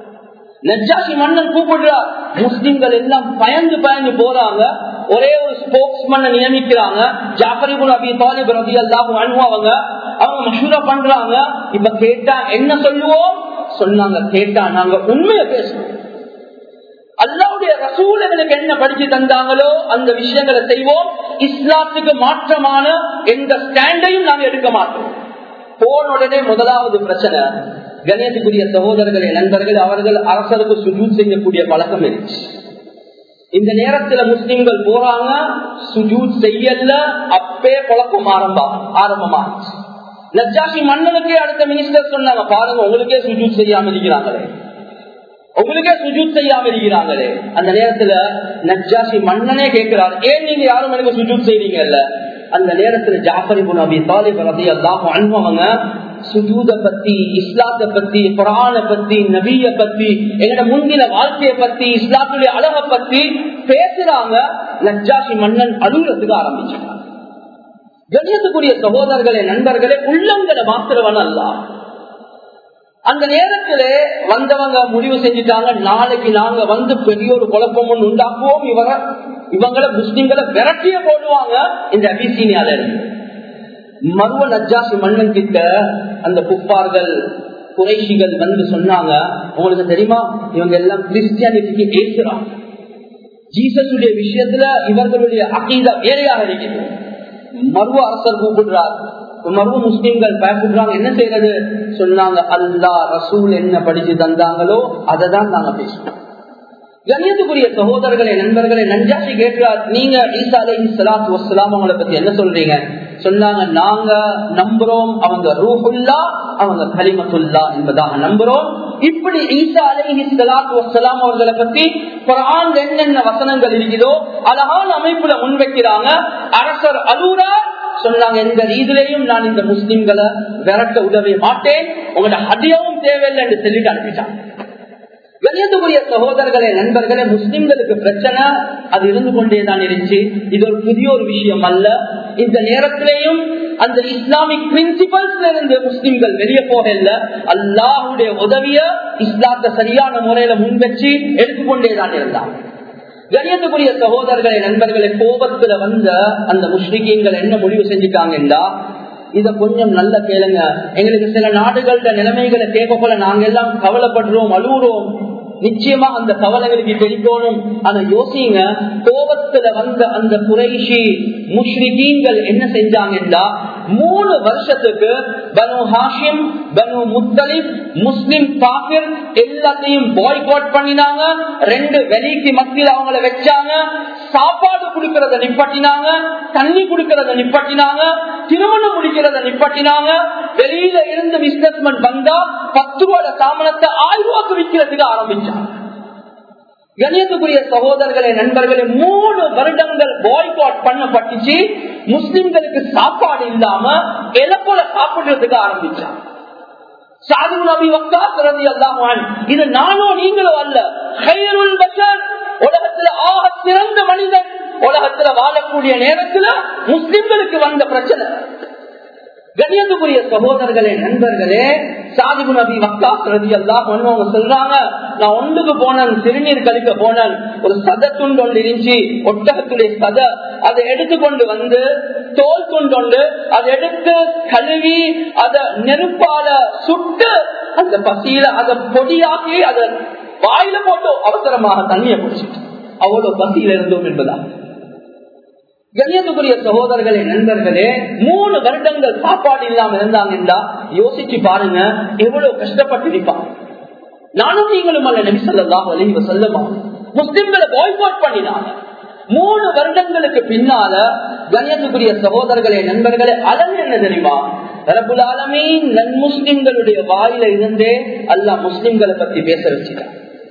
Speaker 1: நஜ்ஜாஷி மன்னன் கூப்பிடுறார், முஸ்லிம்கள் எல்லாம் பயந்து பயந்து போறாங்க. ஒரே ஒரு ஸ்போக்ஸ் மன்ன நியமிக்கிறாங்க, ஜாஃபர் இப்னு அபீ தாலிப் ரலியல்லாஹு அன்ஹு. அவங்க அவங்க மஷூரா பண்றாங்க. இப்ப கேட்டா என்ன சொல்லுவோம்? சொன்னாங்க, கேட்டா நாங்க உண்மையை பேசுவோம், அல்லாஹ்வுடைய ரசூல் எங்களுக்கு என்ன படிச்சு தந்தாங்களோ அந்த விஷயங்களை செய்வோம், இஸ்லாத்துக்கு மாற்றமான எந்த ஸ்டாண்டையும் நாங்க எடுக்க மாட்டோம். போன உடனே முதலாவது பிரச்சனை, கணேசக்குரிய சகோதரர்களே, நண்பர்கள், அவர்கள் அரசருக்கு சுஜூத் செய்யக்கூடிய பழக்கம் இருந்துச்சு. இந்த நேரத்துல முஸ்லிம்கள் போறாங்க, சுஜூத் செய்யல, அப்பே குழப்பம் ஆரம்பம் ஆரம்பமாச்சு. நஜ்ஜாஷி மன்னனுக்கே அடுத்த மினிஸ்டர் சொன்னாங்க, பாருங்க உங்களுக்கே சுஜூத் செய்யாம இருக்கிறாங்களே, உங்களுக்கே சுஜூத் செய்யாம இருக்கிறாங்களே. அந்த நேரத்துல நஜ்ஜாஷி மன்னனே கேட்கிறார், ஏன் நீங்க யாரும் எனக்கு சுஜூத் செய்றீங்கல்ல? அந்த நேரத்துல ஜாஃபர் இப்னு அபீ தாலிப் ரலியல்லாஹு அன்ஹு அவங்க சுஜூத பத்தி, இஸ்லாத்தை பத்தி, குர்ஆனை பத்தி, நபியை பத்தி, எங்களோட முந்தின வாழ்க்கையை பத்தி, இஸ்லாத்துடைய அழகை பத்தி பேசுறாங்க. நஜ்ஜாஷி மன்னன் அழுகிறதுக்கு ஆரம்பிச்சாங்க. கண்ணியத்துக்குரிய சகோதரர்களே, நண்பர்களே, உள்ளங்களை மாத்திரவன் அல்ல. அந்த நேரத்திலே வந்தவங்க முடிவு செஞ்சுட்டாங்க, நாளைக்கு நாங்க வந்து பெரிய ஒரு குழப்பம் ஒன்று உண்டாக்குவோம், இவர இவங்களை முஸ்லிம்களை விரட்டிய போடுவாங்க இந்த அபிசீனியால இருந்து. மருவ நஜ்ஜாஷி மன்னன் கிட்ட அந்த குப்பார்கள் குறைஷிகள் வந்து சொன்னாங்க, உங்களுக்கு தெரியுமா இவங்க எல்லாம் கிறிஸ்டியானிட்டிக்கு ஏற்கிறாங்க, ஜீசஸுடைய விஷயத்துல இவர்களுடைய அகீதா வேறையாக இருக்குது. மருவ அரசர் கூப்பிடுறார், மருவ முஸ்லிம்கள் பயப்படுறாங்க, என்ன செய்யறது? சொன்னாங்க, அல்லாஹ் ரசூல் என்ன படிச்சு தந்தாங்களோ அதை தான் நாங்க பேசுவோம். கண்ணியத்துக்குரிய சகோதரர்களே, நண்பர்களே, நஞ்சாசி கேட்கிறார், நீங்க ஈசா அலைஹிஸ்ஸலாத்து வஸ்ஸலாம் அவங்களை பத்தி என்ன சொல்றீங்க? சொன்னாங்க, நாங்க நம்புறோம் அவங்க ரூஹுல்லா, அவங்க கலிமத்துல்லா என்பதாக நம்புறோம். இப்படி ஈசா அலைஹிஸ்ஸலாத்து வஸ்ஸலாம் அவர்களை பத்தி குர்ஆன்ல என்னென்ன வசனங்கள் இருக்குதோ அழகான அமைப்புல முன்வைக்கிறாங்க. அரசர் அலூரார் சொன்னாங்க, எந்த ரீதியிலையும் நான் இந்த முஸ்லிம்களை விரட்ட உதவ மாட்டேன், உங்களோட ஹதியாவும் தேவையில்லை என்று சொல்லிட்டு அனுப்பிட்டாங்க. கண்ணியத்துக்குரிய சகோதரர்களே, நண்பர்களே, முஸ்லிம்களுக்கு பிரச்சனை அது இருந்து கொண்டேதான் இருந்துச்சு. இது ஒரு புதிய ஒரு விஷயம் அல்ல. இந்த நேரத்திலேயும் அந்த இஸ்லாமிக் பிரின்சிபல்ஸ்ல இருந்து முஸ்லிம்கள் வெளியே போக இல்ல. அல்லாஹ்வுடைய உதவிய இஸ்லாத்தை சரியான முறையில முன்வச்சு எடுத்துக்கொண்டேதான் இருந்தாங்க. கண்ணியத்துக்குரிய சகோதரர்களே, நண்பர்களே, கோபத்துல வந்த அந்த முஸ்லிம்கள் என்ன முடிவு செஞ்சுட்டாங்கன்னா, இத கொஞ்சம் நல்ல கேளுங்க, எங்களுக்கு சில நாடுகள நிலைமைகளை கேட்க போல நாங்க எல்லாம் கவலைப்படுறோம், அழுகுறோம். நிச்சயமா அந்த கவலைகளுக்கு தெரிக்கணும். ஆனா யோசிங்க, கோபத்துல வந்த அந்த குறைஷி முஷ்ரிகீன்கள் என்ன செஞ்சாங்கன்னா, மூணு வருஷத்துக்கு பனு ஹாஷிம், பனு முத்தலிப், முஸ்லிம் காபிர் எல்லாத்தையும் பாய்காட் பண்ணினாங்க. ரெண்டு வெளிக்கு மத்தியில் அவங்கள வச்சாங்க. சாப்பாடு குடுக்கறத நிப்பாட்டினாங்க, தண்ணி குடுக்கறத நிப்பாட்டினாங்க, திருமணம் முடிக்கிறத நிப்பாட்டினாங்க. வெளியில இருந்து பிசினஸ்மேன் வந்தா பத்து ரூபாய் சாமனத்தை ஆயிரம் ரூபாய்க்கு விற்கிறதுக்கு ஆரம்பிச்சாங்க. கண்ணியத்துக்குரிய சகோதரர்களே, நண்பர்களே, மூணு வருடங்கள் பாய்காட் பண்ணப்பட்டுச்சு. முஸ்லிம்களுக்கு சாப்பாடு இல்லாம எலப்போல சாப்பிடுறதுக்கு ஆரம்பிச்சாங்க. சாது நபி வக்காஸ் ரலியல்லாஹு அன்ஹு, இது நானோ நீங்களோ அல்ல, கைருல் பஷர், உலகத்துல ஆக சிறந்த மனிதன், உலகத்துல வாழக்கூடிய நேரத்துல முஸ்லிம்களுக்கு வந்த பிரச்சனை. கண்ணியத்துக்குரிய சகோதரர்களே, நண்பர்களே, சாது நபி வக்காஸ் ரலியல்லாஹு அன்ஹு அவங்க சொல்றாங்க, நான் ஒன்றுக்கு போனேன், சிறுநீர் கழிக்க போனேன், ஒரு சத துண்டு ஒன்று இருந்துச்சு, ஒட்டகத்துடைய சத, அதை எடுத்துக்கொண்டு வந்து தோல் துண்டு அதை எடுத்து கழுவி அதை நெருப்பால சுட்டு அந்த பசியில அதை பொடியாக்கி அதை வாயில போட்டு அவசரமாக தண்ணியை குடிச்சிட்டு அவ்வளவு பசியில இருந்தோம் என்பதா. கண்ணியத்துக்குரிய சகோதரர்களே, நண்பர்களே, மூணு வருடங்கள் சாப்பாடு இல்லாம இருந்தாங்கன்னா யோசிச்சு பாருங்க எவ்வளவு கஷ்டப்பட்டு இருப்பாங்க. நானும் நீங்களும் அல்ல, நபி ஸல்லல்லாஹு அலைஹி வஸல்லம் முஸ்லிம்களை பாய்காட் பண்ணினாங்க. மூணு வருடங்களுக்கு பின்னால கண்ணியத்துக்குரிய சகோதரர்களே, நண்பர்களே, அலன் என்ன தெரியுமா? ரப்புல் ஆலமீன் நன் முஸ்லிம்களுடைய வாயில இருந்தே அல்லாஹ் முஸ்லிம்களை பத்தி பேச வச்சுட்டார்.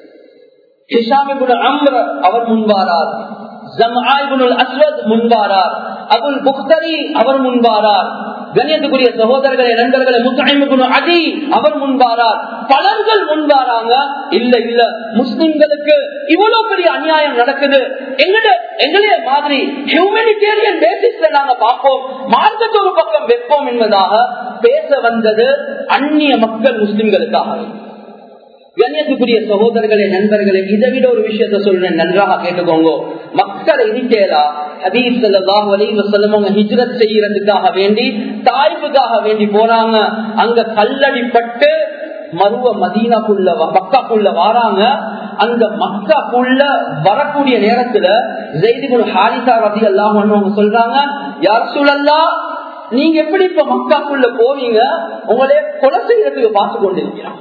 Speaker 1: ஹிஷாம் இப்னு அம்ர் அவர் முன்வாரார், ஜம்ஆ இப்னுல் அஸ்வத் முன்வாரார், அபுல் புக்தரி அவர் முன்வாரார். கண்ணியத்துக்குரிய சகோதரர்களே, நண்பர்களே, முத்இம் இப்னு அதி அவர் முன்வாரார். பலர்கள் முன்வாராங்க. இல்ல இல்ல, முஸ்லிம்களுக்கு இவ்வளவு பெரிய அநியாயம் நடக்குது, எங்கட எங்களே மாதிரி ஹியூமனிடேரியன் பேசிஸ்ல நாங்க பார்ப்போம், மார்க்கத்தை ஒரு பக்கம் வைப்போம் என்பதாக பேச வந்தது அந்நிய மக்கள் முஸ்லிம்களுக்காக. கண்ணியத்துக்குரிய சகோதரர்களே, நண்பர்களே, இதை விட ஒரு விஷயத்த சொல்றேன், நன்றாக கேட்டுக்கோங்க. மக்களை இருக்கேலா ஹதீஸ் ஸல்லல்லாஹு அலைஹி வஸல்லம் அவங்க ஹிஜ்ரத் செய்யறதுக்காக வேண்டி தாயிஃபுக்காக வேண்டி போறாங்க. அங்க கல்லடிப்பட்டு மருவ மதீனாக்குள்ள மக்காக்குள்ள வாராங்க. அந்த மக்காக்குள்ள வரக்கூடிய நேரத்துல ஸைத் இப்னு ஹாரிஸா ரலியல்லாஹு அன்ஹு அவங்க சொல்றாங்க, யா ரசூலல்லாஹ், நீங்க எப்படி இப்ப மக்காக்குள்ள போவீங்க? உங்களே கொலை செய்யறதுக்கு பார்த்து கொண்டிருக்கிறாங்க.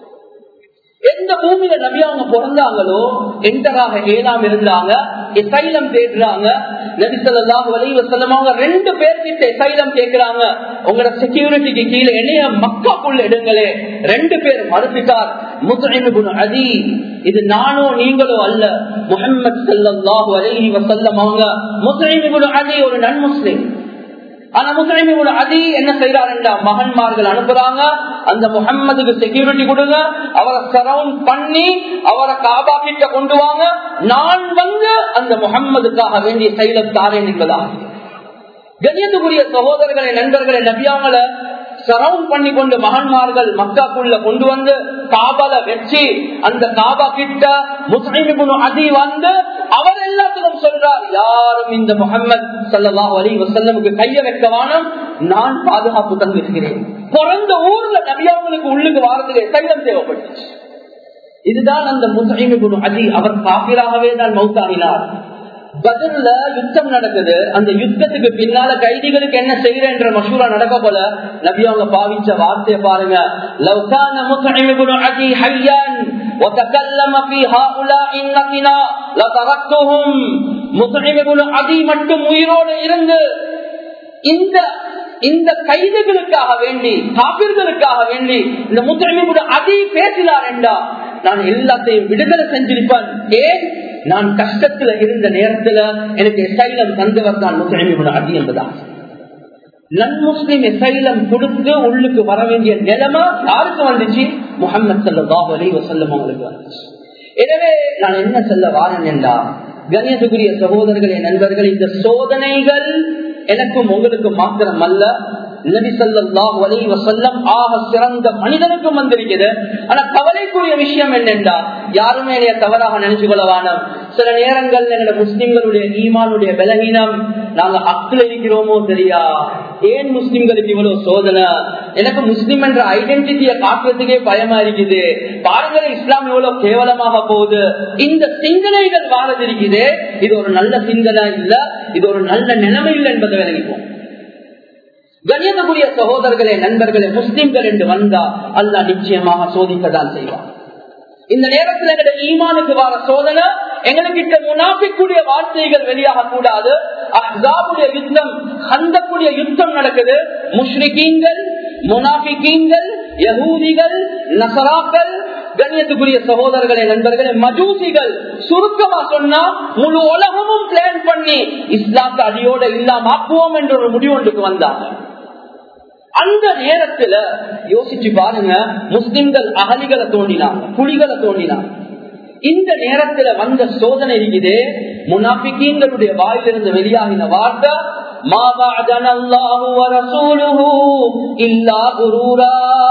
Speaker 1: எந்த பூமியில நபி அவங்க பிறந்தாங்களோ என்டராக ஏனாம் இருந்தாங்க, எசைலம் தேடுறாங்க. நபி ஸல்லல்லாஹு அலைஹி வஸல்லம் அவங்க ரெண்டு பேர்கிட்ட எசைலம் கேட்கிறாங்க, உங்களோட செக்யூரிட்டிக்கு கீழே என்னைய மக்காக்குள்ள எடுங்களே. ரெண்டு பேர் மறுத்துட்டார். முத்இம் இப்னு அதி, இது நானோ நீங்களோ அல்ல, முஹம்மது ஸல்லல்லாஹு அலைஹி வஸல்லம் அவங்க. முத்இம் இப்னு அதி ஒரு நன் முஸ்லிம். ஆனா முஸ்லிம் இப்னு அதி என்ன செய்யறாருன்னா, மகன்மார்கள் அனுப்புறாங்க, அந்த முஹம்மதுக்கு செக்யூரிட்டி கொடுங்க, அவரை சரவுண்ட் பண்ணி அவரை காபா கிட்ட கொண்டு வாங்க, நான் வந்து அந்த முஹம்மதுக்காக வேண்டிய செயலை தாரேன் என்பதா. கண்ணியத்துக்குரிய சகோதரர்களை, நண்பர்களை, நபியாங்களை சரவுண்ட் பண்ணி கொண்டு மகன்மார்கள் மக்காக்குள்ள கொண்டு வந்து காபால வச்சு அந்த காபா கிட்ட முஸ்லிம் இப்னு அதி வந்து அவர் எல்லாத்திலும் சொல்றார், யாரும் இந்த முஹம்மது ஸல்லல்லாஹு அலைஹி வஸல்லமுக்கு கைய வைக்க வேணாம், நான் பாதுகாப்பு தந்திருக்கிறேன். பிறந்த ஊர்ல நபியாங்களுக்கு உள்ளுக்கு வாரத்துக்கு சைலம் தேவைப்பட்டுச்சு. இதுதான் அந்த முஸ்லிம் இப்னு அதி. அவர் காபிராகவே தான் மௌத்தாகினார். பத்ர்ல யுத்தம் நடக்குது. அந்த யுத்தத்துக்கு பின்னால கைதிகளுக்கு என்ன செய்யற மஷூரா நடக்க போல நபி அவங்க பாவிச்ச வார்த்தையை பாருங்க, லவ் கான முஸ்லிம் இப்னு அதி ஹய்யான் وتكلم في هؤلاء النتنا لتركتهم முத்இம் இப்னு அதி மட்டும் உயிரோடு இருந்து இந்த இந்த கைதுகளுக்காக வேண்டி காபிர்களுக்காக வேண்டி இந்த முத்இம் இப்னு அதி பேசினார் என்றா நான் எல்லாத்தையும் விடுதலை செஞ்சிருப்பேன். ஏன்? நான் கஷ்டத்துல இருந்த நேரத்துல எனக்கு எசைலம் தந்தவர் தான் முத்இம் இப்னு அதி என்பதா. நன் முஸ்லிம் எசைலம் கொடுத்து உள்ளுக்கு வர வேண்டிய நிலைமை யாருக்கு வந்துச்சு? முஹம்மது ஸல்லல்லாஹு அலைஹி வஸல்லம் அவங்களுக்கு வந்துச்சு. எனவே நான் என்ன சொல்ல வாரேன் என்றா, கண்ணியத்துக்குரிய சகோதரர்களே, நண்பர்கள், இந்த சோதனைகள் எனக்கும் உங்களுக்கு மாத்திரம் அல்ல, நபி ஸல்லல்லாஹு அலைஹி வஸல்லம் ஆக சிறந்த மனிதனுக்கும் வந்திருக்கிறது. ஆனா கவலைக்குரிய விஷயம் என்னென்றா, யாருமே என்னைய தவறாக நினைச்சு கொள்ளவான, சில நேரங்கள் எங்க முஸ்லிம்களுடைய ஈமானுடைய பலகீனம், நாங்க அக்கில் இருக்கிறோமோ தெரியா, ஏன் முஸ்லிம்களுக்கு இவ்வளவு சோதனை, எனக்கு முஸ்லிம் என்ற ஐடென்டிட்டியை காட்டுறதுக்கே பயமா இருக்குது, பாருங்க இஸ்லாம் எவ்வளவு கேவலமாக போகுது, இந்த சிந்தனைகள் வாழதிருக்குது. இது ஒரு நல்ல சிந்தனை இல்ல, இது ஒரு நல்ல நிலைமை இல்லை என்பதை விளங்கிப்போம். கண்ணியத்துக்குரிய சகோதரர்களே, நண்பர்களே, முஸ்லிம்கள் என்று வந்தா அல்லாஹ் நிச்சயமாக சோதிக்கத்தான் செய்வார். இந்த நேரத்தில் எங்களுடைய ஈமானுக்கு வர சோதனை, எங்களுக்கு முனாஃபிக்குடைய வார்த்தைகள் வெளியாக கூடாது. அஹ்ஸாபுடைய யுத்தம், ஹந்தக்குடைய யுத்தம் நடக்குது. முஷ்ரிகீன்கள், முனாஃபிகீன்கள், யஹூதிகள், நஸராக்கள், கண்ணியத்துக்குரிய சகோதரர்களே, நண்பர்களே, மஜூசிகள், சுருக்கமா சொன்னா முழு உலகமும் பிளான் பண்ணி இஸ்லாத்தை அடியோட இல்லாம ஆக்குவோம் என்ற ஒரு முடிவு ஒன்றுக்கு வந்தாங்க. அந்த நேரத்துல யோசிச்சு பாருங்க, முஸ்லிம்கள் அகலிகளை தோண்டினாங்க, குழிகளை தோண்டினாங்க. இந்த நேரத்துல வந்த சோதனை இருக்குது. முனாஃபிகீன்களுடைய வாயிலிருந்து வெளியாகின வார்த்தை, மா வஅதன அல்லாஹு வ ரசூலுஹு இல்லா குரூரா.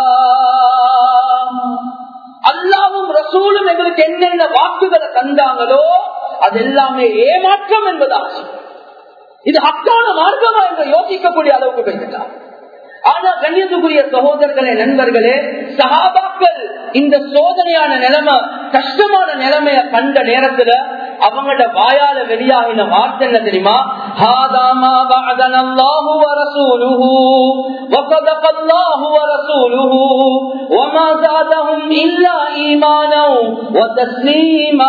Speaker 1: அல்லாஹ்வும் ரசூலும் எங்களுக்கு என்னென்ன வாக்குகளை தந்தாங்களோ அது எல்லாமே ஏமாற்றம் என்பதாச்சு. இது ஹக்கான மார்க்கமா என்று யோசிக்கக்கூடிய அளவுக்கு போய்விட்டார். ஆனா கண்ணியத்துக்குரிய சகோதரர்களே, நண்பர்களே, சஹாபாக்கள் இந்த சோதனையான நிலைமை, கஷ்டமான நிலைமைய கண்ட நேரத்துல அவங்களோட வாயால வெளியாகின வார்த்தை என்ன தெரியுமா? ஹாதாமா வஅதனல்லாஹு வ ரசூலுஹு வ ஸதகல்லாஹு வ ரசூலுஹு வ மா ஸாதஹும் இல்லா ஈமானன் வ தஸ்லீமா.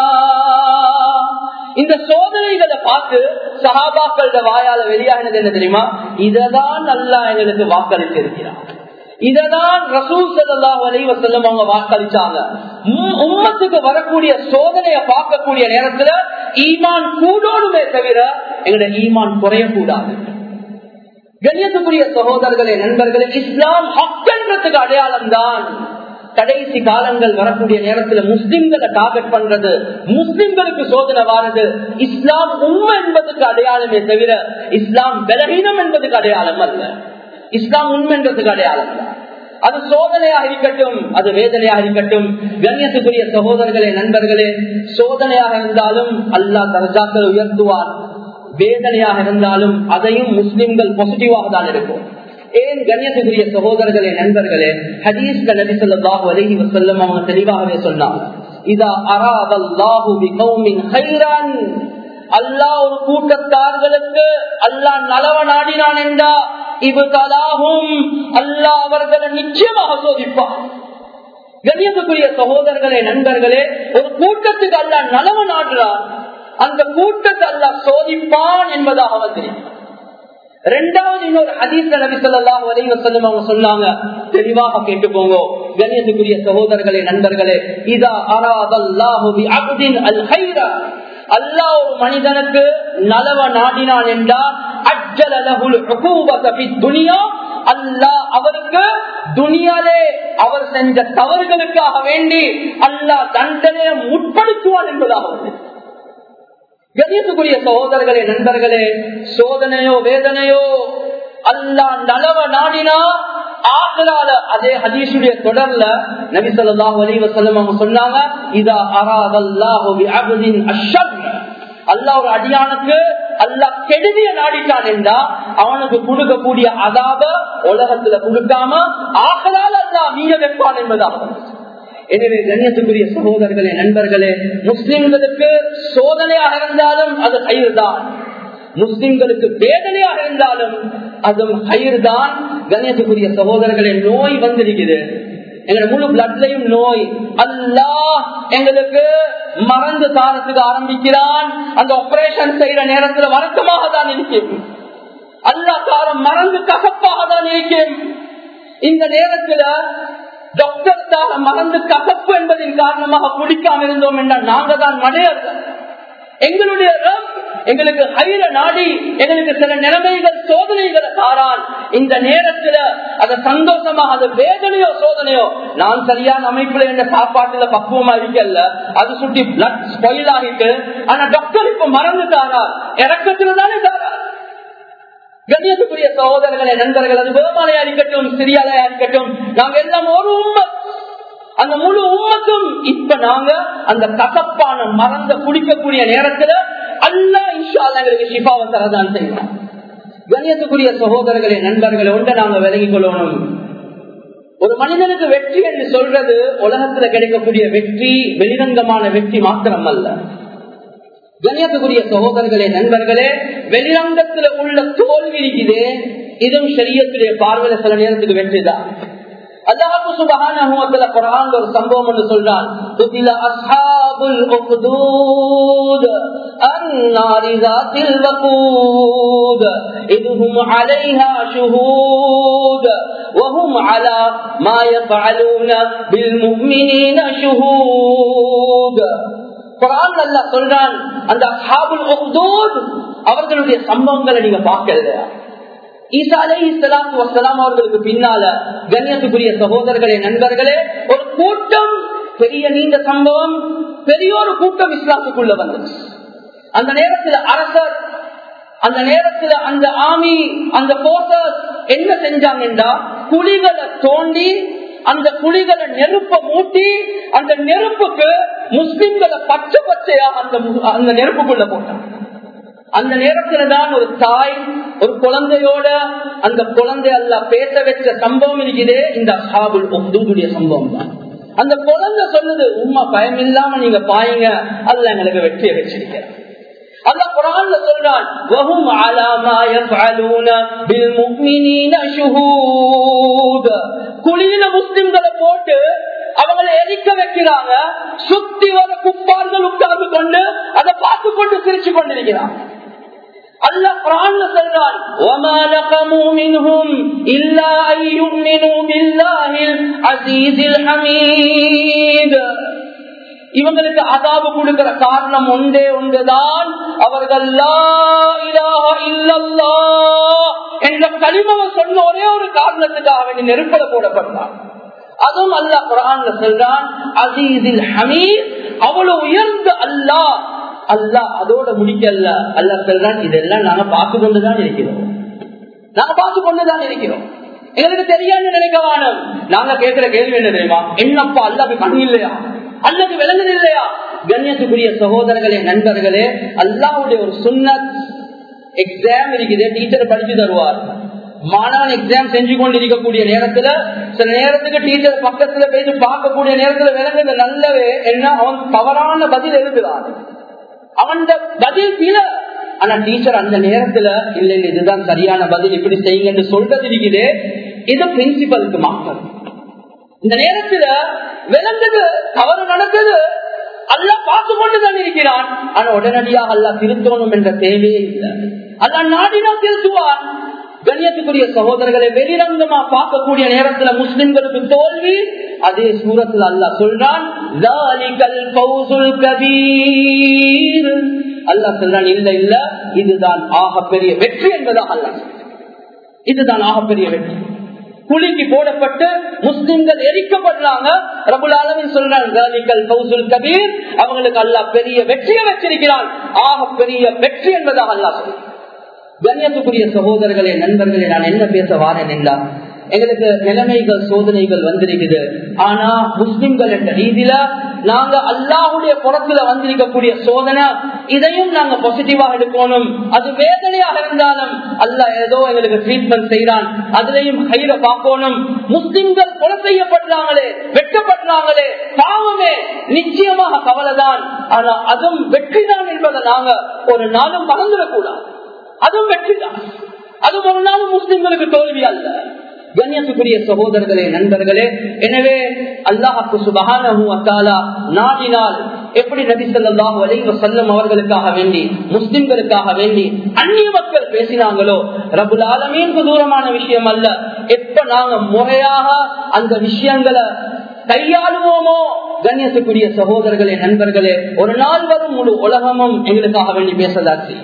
Speaker 1: இந்த சோதனைகளை பார்த்து சஹாபாக்களோட வாயால வெளியாகினது என்ன தெரியுமா? இததான் அல்லாஹ் எங்களுக்கு வாக்களித்திருக்கிறார், இததான் ரசூல் ஸல்லல்லாஹு அலைஹி வஸல்லம் அவங்க வாக்களிச்சாங்க. உம்மத்துக்கு வரக்கூடிய சோதனையை பார்க்கக்கூடிய நேரத்துல ஈமான் கூடோடுமே தவிர எங்களுடைய ஈமான் குறையக்கூடாது. கண்ணியத்துக்குரிய சகோதரர்களே, நண்பர்களே, இஸ்லாம் ஹக்கன்றதுக்கு அடையாளம் தான். கடைசி காலங்கள் வரக்கூடிய நேரத்தில் முஸ்லிம்களை டார்கெட் பண்றது, முஸ்லிம்களுக்கு சோதனை வாரது இஸ்லாம் உண்மை என்பதற்கு அடையாளமே தவிர இஸ்லாம் பலகீனம் என்பதற்கு அடையாளம் அல்ல. இஸ்லாம் உண்மை என்பதற்கு அடையாளம். அது சோதனையாக இருக்கட்டும், அது வேதனையாக இருக்கட்டும். கண்ணியத்துக்குரிய சகோதரர்களே, நண்பர்களே, சோதனையாக இருந்தாலும் அல்லாஹ் தர்ஜாக்களை உயர்த்துவார், வேதனையாக இருந்தாலும் அதையும் முஸ்லிம்கள் பாசிட்டிவாக தான் இருக்கும். ஏன் கண்ணியத்துக்குரிய சகோதரர்களே, நண்பர்களே, ஹதீஸ்ல நபி ஸல்லல்லாஹு அலைஹி வஸல்லம் அவங்க தெளிவாகவே சொன்னாங்க, இதா அராதல்லாஹு பிகௌமின் கைரன், அல்லாஹ் ஒரு கூட்டத்தார்களுக்கு அல்லாஹ் நலவ நாடினான் என்றா இப்தலாஹும், அல்லாஹ் அவர்களை நிச்சயமாக சோதிப்பான். கண்ணியத்துக்குரிய சகோதரர்களே, நண்பர்களே, ஒரு கூட்டத்துக்கு அல்லாஹ் நலவ நாடுறான், அந்த கூட்டத்தை அல்லாஹ் சோதிப்பான் என்பதாக வந்திருக்கிறார். இரண்டாவது இன்னொரு ஹதீஸ்ல நபி ஸல்லல்லாஹு அலைஹி வஸல்லம் அவங்க சொன்னாங்க, தெளிவாக கேட்டுக்கோங்க கண்ணியத்துக்குரிய சகோதரர்களே, நண்பர்களே, இதா அராதல்லாஹு பிஅப்தின் அல் கைர, அல்லாஹ் ஒரு மனிதனுக்கு நலவ நாடினான் என்றால் அஜ்ஜல லஹுல் உகூபத ஃபித் துன்யா, அல்லாஹ் அவருக்கு துனியாலே அவர் செஞ்ச தவறுகளுக்காக வேண்டி அல்லாஹ் தண்டனையை முற்படுத்துவான் என்பதாக. கண்ணியத்துக்குரிய சகோதரர்களே, நண்பர்களே, சோதனையோ வேதனையோ அல்லாஹ் நலவ நாடினா ஆகலால அதே ஹதீஸுடைய தொடர்ல நபி ஸல்லல்லாஹு அலைஹி வஸல்லம் அவங்க சொன்னாங்க, இதா அராதல்லாஹு பிஅப்தின் அஷ்ஷர், அல்லாஹ் ஒரு அடியானுக்கு அல்லாஹ் கெடுதிய நாடிட்டான் என்றா அவனுக்கு கொடுக்கக்கூடிய அதாப உலகத்துல கொடுக்காம ஆகலால அல்லாஹ் மீற வைப்பான் என்பதாகும். எனவே கண்ணியத்துக்குரிய சகோதரர்களே, நண்பர்களே, முஸ்லிம்களுக்கு சோதனையாக இருந்தாலும் அது கயிறு தான், முஸ்லிம்களுக்கு வேதனையாக இருந்தாலும் அதுவும் கயிறு தான். கண்ணியத்துக்குரிய சகோதரர்களே, நோய் வந்திருக்குது, எங்க முழு பிளட்லயும் நோய். அல்லாஹ் எங்களுக்கு மறந்து தாரத்துக்கு ஆரம்பிக்கிறான். அந்த ஆபரேஷன் செய்யற நேரத்துல வருத்தமாக தான் இருக்கும். அல்லாஹ் தாரம் மறந்து கசப்பாக தான் இருக்கும். இந்த நேரத்துல டாக்டர் தார மறந்து கசப்பு என்பதின் காரணமாக குடிக்காம இருந்தோம் என்றால் நாங்க தான் மடையர்கள். எங்களுடைய எங்களுக்கு ஹைர நாடி எங்களுக்கு சில நிலைமைகள் சோதனைகளை தாரான். இந்த நேரத்துல அது சந்தோஷமாக அது வேதனையோ சோதனையோ நான் சரியான அமைப்புல என்ற சாப்பாட்டுல பக்குவமா இருக்கல, அது சுட்டி பிளட் ஸ்பாயில் ஆகிட்டு. ஆனா டாக்டர் இப்ப மறந்து தாரார், இறக்கத்துல தானே தாரார். கண்ணியத்துக்குரிய சகோதரர்களே, நண்பர்கள், அது வேமாலையா இருக்கட்டும் சிறியாலையா இருக்கட்டும், நாங்க எல்லாம் ஒரு உண்மை. அந்த முழு உம்மத்தும் இப்ப நாங்க அந்த கசப்பான மறந்த குடிக்கக்கூடிய நேரத்துல அல்லாஹ் இன்ஷா அல்லாஹ் எங்களுக்கு ஷிஃபாவை தரதான் செய்வோம். கண்ணியத்துக்குரிய சகோதரர்களே, நண்பர்களே, ஒன்றை நாங்க விலகிக் கொள்ளணும். ஒரு மனிதனுக்கு வெற்றி என்று சொல்றது உலகத்துல கிடைக்கக்கூடிய வெற்றி வெளிரங்கமான வெற்றி மாத்திரம் அல்ல. கண்ணியத்துக்குரிய சகோதரர்களே, நண்பர்களே, வெளிரங்கத்துல உள்ள தோல்வி இருக்குது, இதுவும் ஷரியத்துடைய பார்வையில சில நேரத்துக்கு வெற்றிதான். அல்லாஹ் சுப்ஹானஹு வ தஆலா குர்ஆன்ல ஒரு சம்பவம் ஒன்று சொல்றான். துதில அஸ்ஹாபுல் உக்தூத் அன்னாரி ذاتில் வகூத் இதுஹும் அலைஹா ஷுஹூத் வஹும் அலா மா யஃஅலூன பில் முஃமினீன ஷுஹூத். குர்ஆன்ல அல்லாஹ் சொல்றான், அந்த அஸ்ஹாபுல் உக்தூத் அவர்களுடைய சம்பவங்களை நீங்க பார்க்கல. ஈசா அலைஹிஸ்ஸலாத்து வஸ்ஸலாம் அவர்களுக்கு பின்னால கண்ணியத்துக்குரிய சகோதரர்களே, நண்பர்களே, ஒரு கூட்டம், பெரிய நீண்ட சம்பவம், பெரிய ஒரு கூட்டம் இஸ்லாத்துக்குள்ள வந்தது. அந்த நேரத்தில் அரசர், அந்த நேரத்தில் அந்த ஆமி, அந்த போர்சஸ் என்ன செஞ்சாங்க என்றா, குழிகளை தோண்டி அந்த குழிகளை நெருப்ப மூட்டி அந்த நெருப்புக்கு முஸ்லிம்களை பச்சை பச்சையா அந்த அந்த நெருப்புக்குள்ள போட்டாங்க. அந்த நேரத்துல தான் ஒரு தாய் ஒரு குழந்தையோட அந்த குழந்தை அல்லாஹ் பேச வச்ச சம்பவம் இருக்குதே, இந்த அஸ்ஹாபுல் உக்தூதுடைய சம்பவம் தான். அந்த குழந்தை சொல்லுது, உம்மா பயம் இல்லாம நீங்க பாயுங்க, அல்லாஹ் எங்களுக்கு வெற்றியை வச்சிருக்கிறார். அல்லாஹ் குர்ஆன்ல சொல்றான், வஹும் அலா மா யஃஅலூன பில் முஃமினீன ஷுஹூத். குழியில முஸ்லிம்களை போட்டு அவங்களை எரிக்க வைக்கிறாங்க, சுத்தி வர குப்பார்கள் உட்கார்ந்து கொண்டு அதை பார்த்து கொண்டு சிரிச்சு கொண்டிருக்கிறாங்க. அல்லாஹ் குர்ஆன்ல சொல்றான், வமா லகமு மின்ஹும் இல்லா அய்யுமினு பில்லாஹில் அஸீஸில் ஹமீத். இவங்களுக்கு அதாபு கொடுக்கிற காரணம் ஒன்றே ஒன்றுதான், அவர்கள் லா இலாஹ இல்லல்லாஹ் என்ற கலிமாவை சொன்ன ஒரே ஒரு காரணத்துக்காக வேண்டி நெருப்பல போடப்பட்டார். அதுவும் அல்லாஹ் குர்ஆன்ல சொல்றான், அஸீஸில் ஹமீத், அவ்வளவு உயர்ந்த அல்லாஹ். அல்லாஹ் அதோட முடிக்கல, அல்லாஹ் சொல்றான், இதெல்லாம் நாங்க பார்த்து கொண்டுதான் இருக்கிறோம், நாங்க பார்த்து கொண்டுதான் இருக்கிறோம். எங்களுக்கு தெரியாது நினைக்க வேணும். நாங்க கேட்கிற கேள்வி என்ன தெரியுமா, என்னப்பா அல்லாஹ்க்கு கண் இல்லையா, அல்லது விளங்குது இல்லையா? கண்ணியத்துக்குரிய சகோதரர்களே, நண்பர்களே, அல்லாஹ்வுடைய ஒரு சுன்னத் எக்ஸாம் இருக்குது, டீச்சர் படிச்சு தருவார். மாணவன் எக்ஸாம் செஞ்சு கொண்டிருக்கக்கூடிய நேரத்துல சில நேரத்துக்கு டீச்சர் பக்கத்துல போயிட்டு பார்க்கக்கூடிய நேரத்துல விளங்குது நல்லவே என்ன, அவன் தவறான பதில் எழுதுறான், அவன் பதில் கீழ. ஆனா டீச்சர் அந்த நேரத்துல இல்ல இல்ல இதுதான் சரியான பதில், இப்படி செய்யுங்க என்று சொல்றது இருக்குது. இது பிரின்சிபலுக்கு மாற்றம். இந்த நேரத்துல விளங்குது தவறு நடக்குது, அல்லாஹ் பார்த்து கொண்டுதான் இருக்கிறான். ஆனா உடனடியாக அல்லாஹ் திருத்தணும் என்ற தேவையே இல்லை, அல்லாஹ் நாடினா திருத்துவான். கண்ணியத்துக்குரிய சகோதரர்களை, வெளிரங்கமா பார்க்கக்கூடிய நேரத்துல முஸ்லிம்களுக்கு தோல்வி, அதே சூரத்துல அல்லாஹ் சொல்றான், அல்லாஹ் சொல்றான், இல்ல இல்ல இதுதான் ஆகப்பெரிய வெற்றி என்பதாக அல்லாஹ், இதுதான் ஆகப்பெரிய வெற்றி. குழிக்கு போடப்பட்டு முஸ்லிம்கள் எரிக்கப்படுறாங்க, ரப்புல் ஆலமீன் சொல்றான், அவங்களுக்கு அல்லாஹ் பெரிய வெற்றியை வச்சிருக்கிறான், ஆக பெரிய வெற்றி என்பதாக அல்லாஹ் சொல்றான். கண்ணியத்துக்குரிய சகோதரர்களே, நண்பர்களே, நான் என்ன பேச வாரேன் என்றா, எங்களுக்கு நிலைமைகள் சோதனைகள் வந்திருக்குது. ஆனா முஸ்லிம்கள் என்ற ரீதியில நாங்க அல்லாஹுடைய புறத்துல வந்திருக்கக்கூடிய சோதனை, இதையும் நாங்க பாசிட்டிவா எடுக்கணும். அது வேதனையாக இருந்தாலும் அல்லாஹ் ஏதோ எங்களுக்கு ட்ரீட்மெண்ட் செய்யறான், அதுலயும் கையில பார்க்கணும். முஸ்லிம்கள் கொலை செய்யப்படுறாங்களே, வெட்டப்படுறாங்களே, பாவமே, நிச்சயமாக கவலைதான். ஆனா அதுவும் வெற்றிதான் என்பதை நாங்க ஒரு நாளும் மறந்துடக்கூடாது. அதுவும் வெற்றிதான், அதுவும் ஒரு நாளும் முஸ்லிம்களுக்கு தோல்வி அல்ல. கண்ணியத்துக்குரிய சகோதரர்களே, நண்பர்களே, எனவே அல்லாஹ்வுக்கு சுப்ஹானஹு வ தஆலா நாடினால் எப்படி நபி ஸல்லல்லாஹு அலைஹி வஸல்லம் அவர்களுக்காக வேண்டி, முஸ்லிம்களுக்காக வேண்டி அந்நிய மக்கள் பேசினாங்களோ, ரப்புல் ஆலமீனுக்கு தூரமான விஷயம் அல்ல. எப்ப நாங்க முறையாக அந்த விஷயங்களை கையாளுவோமோ, கண்ணியத்துக்குரிய சகோதரர்களே, நண்பர்களே, ஒரு நாள் வரும் முழு உலகமும் எங்களுக்காக வேண்டி பேசதான் செய்யும்.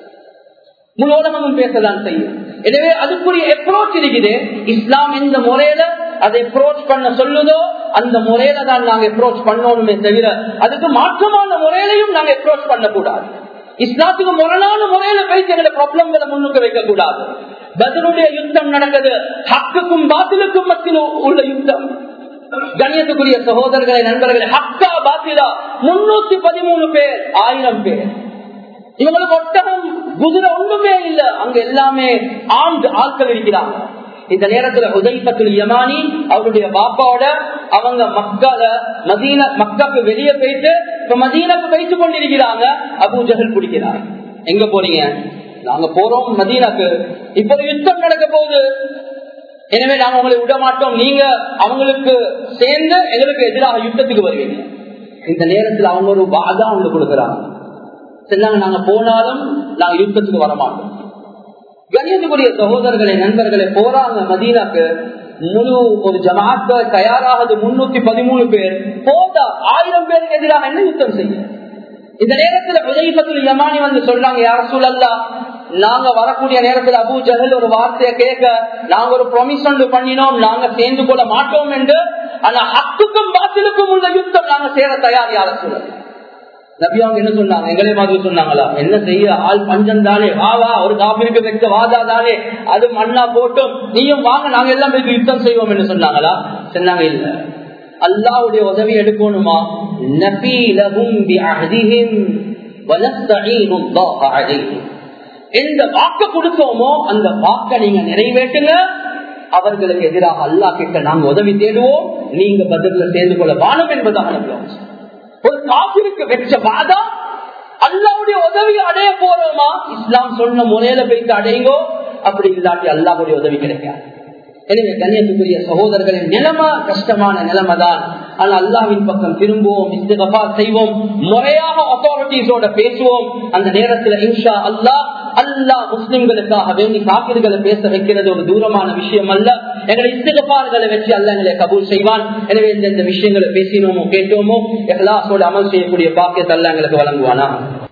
Speaker 1: முழு உலகமும் பேசதான் செய்யும். எனவே அதுக்குரிய அப்ரோச் இருக்குது. இஸ்லாம் எந்த முறையில அதை அப்ரோச் பண்ண சொல்லுதோ அந்த முறையில தான் நாங்க அப்ரோச் பண்ணணுமே தவிர அதுக்கு மாற்றமான முறையிலையும் நாங்க அப்ரோச் பண்ணக்கூடாது. இஸ்லாத்துக்கு முரணான முறையில போயிட்டு எங்களை ப்ராப்ளம்களை முன்னுக்கு வைக்க கூடாது. பத்ருடைய யுத்தம் நடக்குது, ஹக்குக்கும் பாத்திலுக்கும் மத்தியில் உள்ள யுத்தம். கண்ணியத்துக்குரிய சகோதரர்களை, நண்பர்களை, ஹக்கா பாத்திலா முன்னூத்தி பதிமூணு பேர், ஆயிரம் பேர். இவங்களுக்கு ஒட்டகம் குதிரை ஒன்றுமே இல்ல, அங்க எல்லாமே ஆண்டு ஆட்கள் இருக்கிறாங்க. இந்த நேரத்துல ஹுதைஃபத்துல் யமானி அவருடைய பாப்பாவோட அவங்க மக்கால மதீனா மக்காக்கு வெளியே போயிட்டு இப்ப மதீனாக்கு போயிட்டு கொண்டிருக்கிறாங்க. அபூ ஜஹல் பிடிக்கிறார். எங்க போறீங்க? நாங்க போறோம் மதீனாக்கு, இப்ப யுத்தம் நடக்க போகுது, எனவே நாங்க உங்களை விட மாட்டோம், நீங்க அவங்களுக்கு சேர்ந்து எங்களுக்கு எதிராக யுத்தத்துக்கு வருவீங்க. இந்த நேரத்தில் அவங்க ஒரு வாதா அவங்க கொடுக்குறாங்க. சொன்னாங்க, நாங்க போனாலும் நாங்க யுத்தத்துக்கு வரமாட்டோம். கண்ணியத்துக்குரிய சகோதரர்களை, நண்பர்களை, போறாங்க மதீனாக்கு. முழு ஒரு ஜமாத்த தயாராகுது, முன்னூத்தி பதிமூணு பேர் போதா, ஆயிரம் பேருக்கு எதிராக என்ன யுத்தம் செய்ய? இந்த நேரத்துல ஹுதைஃபத்துல் யமானி வந்து சொல்றாங்க, யா ரசூலல்லாஹ், நாங்க வரக்கூடிய நேரத்தில் அபூ ஜஹல் ஒரு வார்த்தையை கேட்க நாங்க ஒரு ப்ராமிஸ் ஒன்று பண்ணினோம், நாங்க சேர்ந்து கொள்ள மாட்டோம் என்று. ஆனா ஹக்குக்கும் பாத்திலுக்கும் உள்ள யுத்தம் நாங்க சேர தயார். யா ரசூலல்லாஹ், நபி அவங்க என்ன சொன்னாங்க? எங்களே மாதிரி சொன்னாங்களா? என்ன செய்ய, ஆள் பஞ்சம் தானே, வா வா, ஒரு காபிருக்கு வைக்க வாதா தானே, அது மண்ணா போட்டும், நீயும் வாங்க, நாங்க எல்லாம் போய் யுத்தம் செய்வோம் என்று சொன்னாங்களா? சொன்னாங்க, இல்ல, அல்லாஹ்வுடைய உதவி எடுக்கணுமா, நபீலஹும் பிஅஹ்திஹிம் வனஸ்தஈனுல்லாஹ அலைஹிம், எந்த வாக்கு கொடுத்தோமோ அந்த வாக்கை நீங்க நிறைவேற்றுங்க, அவர்களுக்கு எதிராக அல்லாஹ் கிட்ட நாங்க உதவி தேடுவோம், நீங்க பதில சேர்ந்து கொள்ள வானம் என்பதாக நம்புவோம். ஒரு காபிருக்கு வெச்ச வாதா அல்லாஹ்வுடைய உதவி அடைய போறோமா? இஸ்லாம் சொன்ன முறையில போயிட்டு அடையுங்கோ, அப்படி இல்லாட்டி அல்லாஹ்வுடைய உதவி கிடைக்காது. எனவே கண்ணியத்துக்குரிய சகோதரர்களின் நிலைமை கஷ்டமான நிலைமை தான். ஆனால் அல்லாஹ்வின் பக்கம் திரும்புவோம், இஸ்திக்ஃபார் செய்வோம், முறையாக அத்தாரிட்டிஸோட பேசுவோம். அந்த நேரத்தில் இன்ஷா அல்லாஹ் அல்லாஹ் முஸ்லிம்களுக்காக வேண்டி காபிர்களை பேச வைக்கிறது ஒரு தூரமான விஷயம் அல்ல. எங்களை இஸ்திக்ஃபார்களை வச்சு அல்லாஹ் எங்களை கபூல் செய்வான். எனவே இந்த விஷயங்களை பேசினோமோ கேட்டோமோ இஹ்லாஸோட அமல் செய்யக்கூடிய பாக்கியத்தை அல்லாஹ் எங்களுக்கு வழங்குவானா.